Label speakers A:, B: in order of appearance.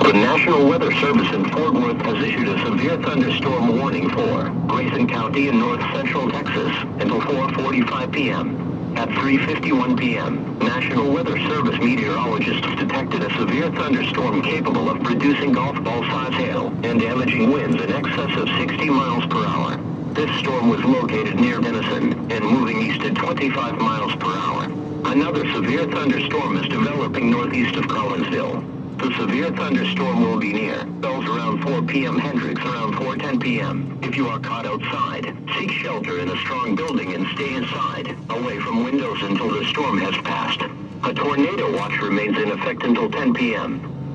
A: The National Weather Service in Fort Worth has issued a severe thunderstorm warning for Grayson County in north central Texas until 4:45 p.m. At 3:51 p.m., National Weather Service meteorologists detected a severe thunderstorm capable of producing golf ball-size hail and damaging winds in excess of 60 miles per hour. This storm was located near Denison and moving east at 25 miles per hour. Another severe thunderstorm is developing northeast of Collinsville. The severe thunderstorm will be near Bells around 4 p.m. Hendricks around 4:10 p.m. If you are caught outside, seek shelter in a strong building and stay inside, away from windows until the storm has passed. A tornado watch remains in effect until 10 p.m.